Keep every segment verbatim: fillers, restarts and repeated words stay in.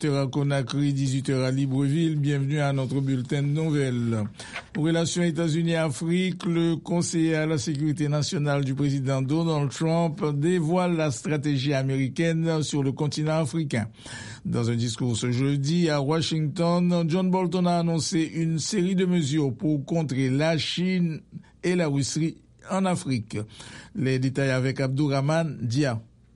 heures à Conakry, dix-huit heures à Libreville. Bienvenue à notre bulletin de nouvelles. Relations États-Unis-Afrique, le conseiller à la sécurité nationale du président Donald Trump dévoile la stratégie américaine sur le continent africain. Dans un discours ce jeudi à Washington, John Bolton a annoncé une série de mesures pour contrer la Chine et la Russie en Afrique. Les détails avec Abdourahmane Dia.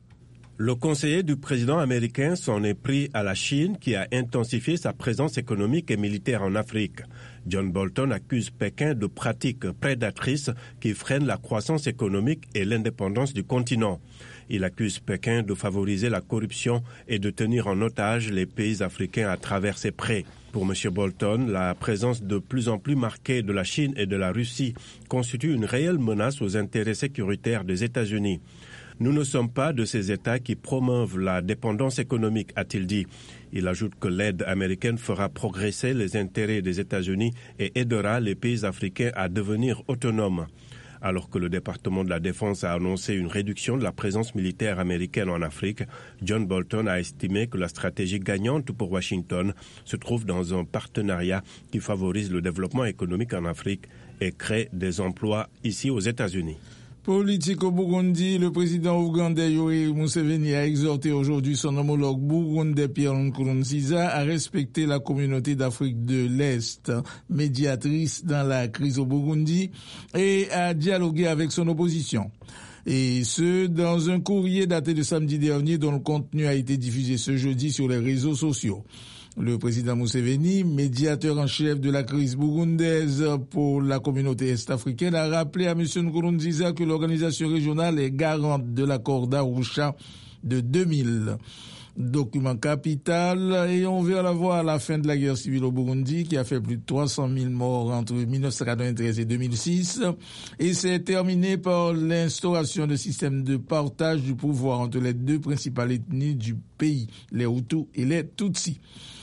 Le conseiller du président américain s'en est pris à la Chine qui a intensifié sa présence économique et militaire en Afrique. John Bolton accuse Pékin de pratiques prédatrices qui freinent la croissance économique et l'indépendance du continent. Il accuse Pékin de favoriser la corruption et de tenir en otage les pays africains à travers ses prêts. Pour M. Bolton, la présence de plus en plus marquée de la Chine et de la Russie constitue une réelle menace aux intérêts sécuritaires des États-Unis. Nous ne sommes pas de ces États qui promeuvent la dépendance économique, a-t-il dit. Il ajoute que l'aide américaine fera progresser les intérêts des États-Unis et aidera les pays africains à devenir autonomes. Alors que le département de la Défense a annoncé une réduction de la présence militaire américaine en Afrique, John Bolton a estimé que la stratégie gagnante pour Washington se trouve dans un partenariat qui favorise le développement économique en Afrique et crée des emplois ici aux États-Unis. Politique au Burundi, le président ougandais Yoweri Museveni a exhorté aujourd'hui son homologue burundais Pierre Nkurunziza à respecter la communauté d'Afrique de l'Est, médiatrice dans la crise au Burundi, et à dialoguer avec son opposition. Et ce, dans un courrier daté de samedi dernier dont le contenu a été diffusé ce jeudi sur les réseaux sociaux. Le président Museveni, médiateur en chef de la crise burundaise pour la communauté est-africaine, a rappelé à M. Nkurunziza que l'organisation régionale est garante de l'accord d'Arusha de deux mille. Document capital, et on verra la voie à la fin de la guerre civile au Burundi qui a fait plus de trois cent mille morts entre mille neuf cent quatre-vingt-treize et deux mille six, et c'est terminé par l'instauration de systèmes de partage du pouvoir entre les deux principales ethnies du pays, les Hutus et les Tutsis.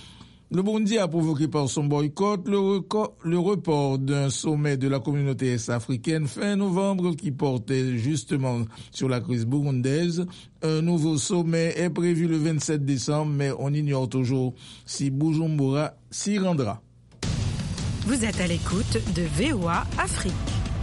Le Burundi a provoqué par son boycott le, record, le report d'un sommet de la communauté est-africaine fin novembre qui portait justement sur la crise burundaise. Un nouveau sommet est prévu le vingt-sept décembre, mais on ignore toujours si Bujumbura s'y rendra. Vous êtes à l'écoute de V O A Afrique.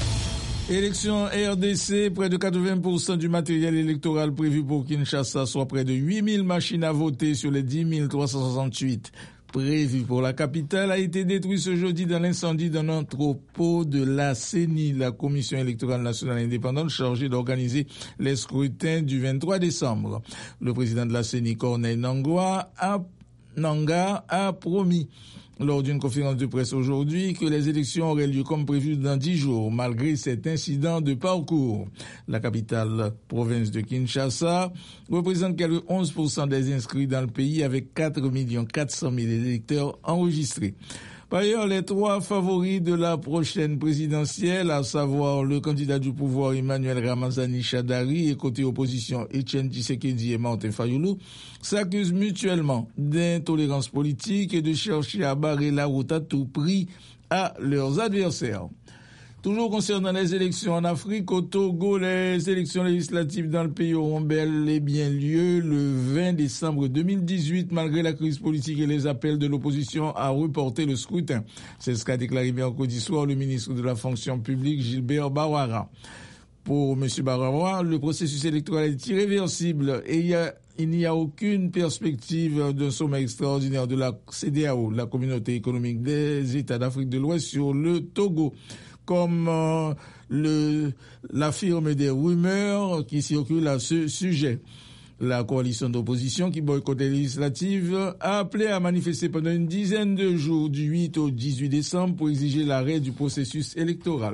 Élection R D C, près de quatre-vingts pour cent du matériel électoral prévu pour Kinshasa, soit près de huit mille machines à voter sur les dix mille trois cent soixante-huit prévu pour la capitale, a été détruit ce jeudi dans l'incendie d'un entrepôt de la C E N I, la Commission électorale nationale indépendante chargée d'organiser les scrutins du vingt-trois décembre. Le président de la C E N I, Corneille Nangoa, a, Nanga, a promis lors d'une conférence de presse aujourd'hui que les élections auraient lieu comme prévu dans dix jours, malgré cet incident de parcours. La capitale province de Kinshasa représente quelque onze pour cent des inscrits dans le pays avec quatre millions quatre cent mille électeurs enregistrés. Par ailleurs, les trois favoris de la prochaine présidentielle, à savoir le candidat du pouvoir Emmanuel Ramazani Shadari et côté opposition Etienne Tshisekedi et Martin Fayulu, s'accusent mutuellement d'intolérance politique et de chercher à barrer la route à tout prix à leurs adversaires. Toujours concernant les élections en Afrique, au Togo, les élections législatives dans le pays auront bel et bien lieu le vingt décembre deux mille dix-huit, malgré la crise politique et les appels de l'opposition à reporter le scrutin. C'est ce qu'a déclaré mercredi soir le ministre de la fonction publique, Gilbert Bawara. Pour M. Bawara, le processus électoral est irréversible et il y a Il n'y a aucune perspective d'un sommet extraordinaire de la C D A O, la Communauté économique des États d'Afrique de l'Ouest, sur le Togo, comme euh, le, l'affirment des rumeurs qui circulent à ce sujet. La coalition d'opposition qui boycotte les législatives a appelé à manifester pendant une dizaine de jours du huit au dix-huit décembre pour exiger l'arrêt du processus électoral.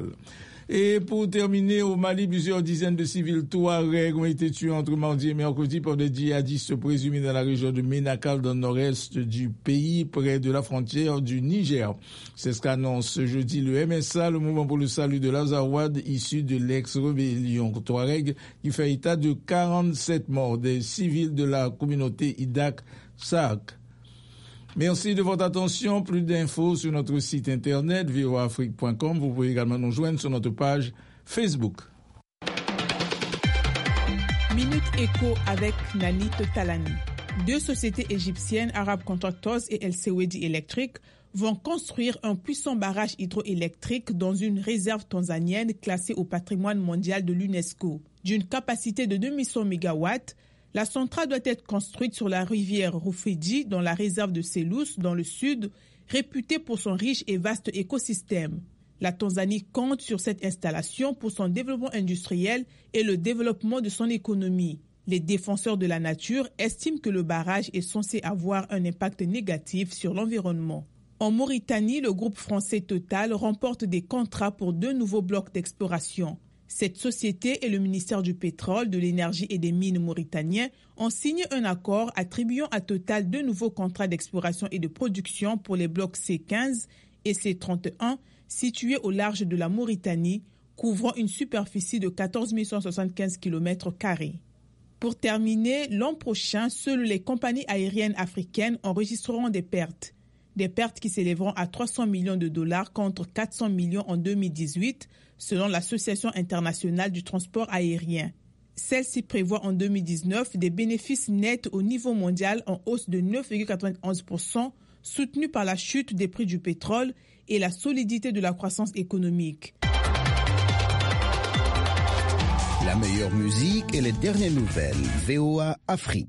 Et pour terminer, au Mali, plusieurs dizaines de civils touaregs ont été tués entre mardi et mercredi par des djihadistes présumés dans la région de Ménakal, dans le nord-est du pays, près de la frontière du Niger. C'est ce qu'annonce ce jeudi le M S A, le mouvement pour le salut de l'Azawad, issu de l'ex-rébellion touareg, qui fait état de quarante-sept morts des civils de la communauté Idak-Saak. Merci de votre attention. Plus d'infos sur notre site internet v o a afrique point com. Vous pouvez également nous joindre sur notre page Facebook. Minute Écho avec Nanit Talani. Deux sociétés égyptiennes, Arab Contractors et El Sewedi Electric, vont construire un puissant barrage hydroélectrique dans une réserve tanzanienne classée au patrimoine mondial de l'UNESCO. D'une capacité de deux mille cent mégawatts, la centrale doit être construite sur la rivière Rufiji dans la réserve de Selous, dans le sud, réputée pour son riche et vaste écosystème. La Tanzanie compte sur cette installation pour son développement industriel et le développement de son économie. Les défenseurs de la nature estiment que le barrage est censé avoir un impact négatif sur l'environnement. En Mauritanie, le groupe français Total remporte des contrats pour deux nouveaux blocs d'exploration. Cette société et le ministère du Pétrole, de l'Énergie et des Mines mauritaniens ont signé un accord attribuant à Total deux nouveaux contrats d'exploration et de production pour les blocs C quinze et C trente et un situés au large de la Mauritanie, couvrant une superficie de quatorze mille cent soixante-quinze kilomètres carrés. Pour terminer, l'an prochain, seules les compagnies aériennes africaines enregistreront des pertes. Des pertes qui s'élèveront à trois cents millions de dollars contre quatre cents millions en deux mille dix-huit, selon l'Association internationale du transport aérien. Celle-ci prévoit en deux mille dix-neuf des bénéfices nets au niveau mondial en hausse de neuf virgule quatre-vingt-onze pour cent, soutenus par la chute des prix du pétrole et la solidité de la croissance économique. La meilleure musique et les dernières nouvelles. V O A Afrique.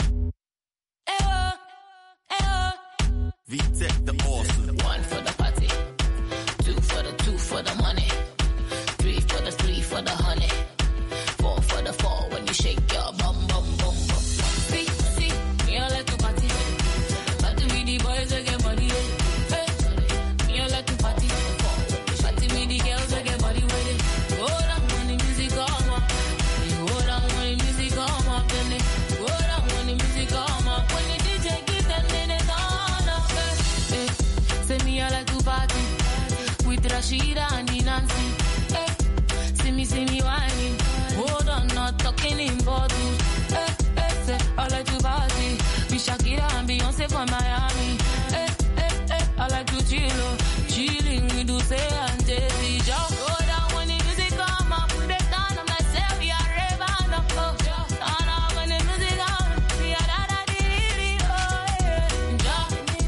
V-Tech the awesome. One for the party, two for the two for the money, three for the three for the honey, four for the four when you shake your bum bum bum bum. See, see, me I like to party, party with the boys that get money. Hey, me I like to party, party with the girls that get body with it. Go down when the music come up, go down when the music come up, then they go down when the music come up. When the D J give them, then they turn up. Say me I like to party with Rashida and the Nancy. Hey, see me, see me whining. Hold on, not talking in bottles. Hey, hey, say I like to party with Shakira and Beyonce from Miami. Hey, hey, hey, I like to chill, oh, chilling with Usain and Jay-Z. Just go down when the music come up. Put it down, I'm like, say we are raving up. Oh, turn up when the music come. We are da da di di di. Oh, yeah. Just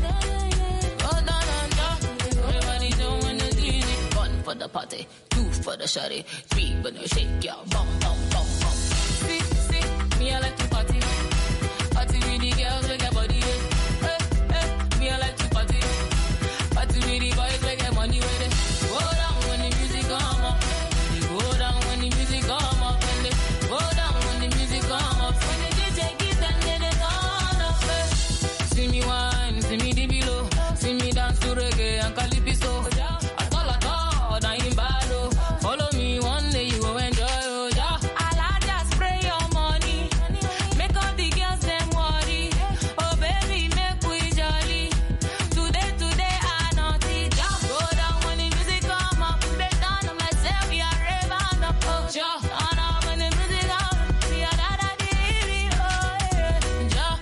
go down and jump. Everybody doing the D D. One for the party, two for the shawty, three when you shake your bum bum bum bum. See, see, me I like to party, party with the girls with their body. Hey, hey, me I like to party, party with the boys with their money with it. Go down when the music come up, they go down when the music come up, and they go down when the music come up. When the D J give them, then they turn up. Hey. See me wine, see me the below, see me dance to reggae and calypso. At all, at all, I ain't bad, oh. Follow me one day, you go enjoy, oh, yeah. I'll just spray your money, make all the girls them worry. Oh, baby, make we jolly. Today, today, I naughty. Just go down when the music come up. Put it down, I'm like, say we are raving up. Oh, just turn up when the music come. We are da da di di. Oh, yeah. Just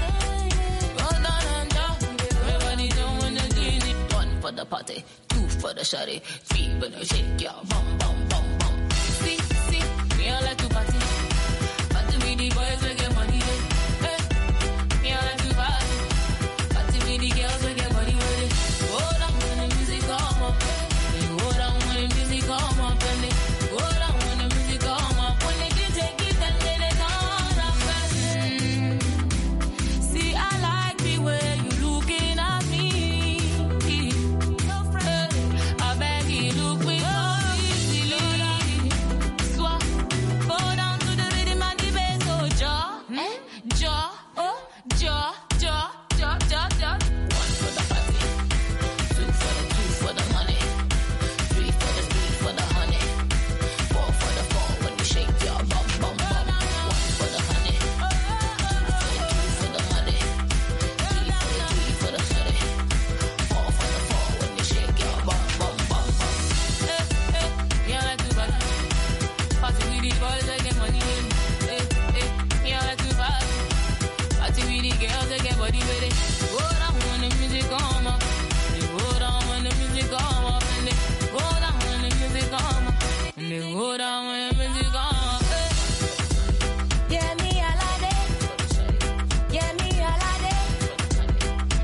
go down and jump. Everybody doing the D D. One for the party, two for the shawty, three when you shake your bum bum.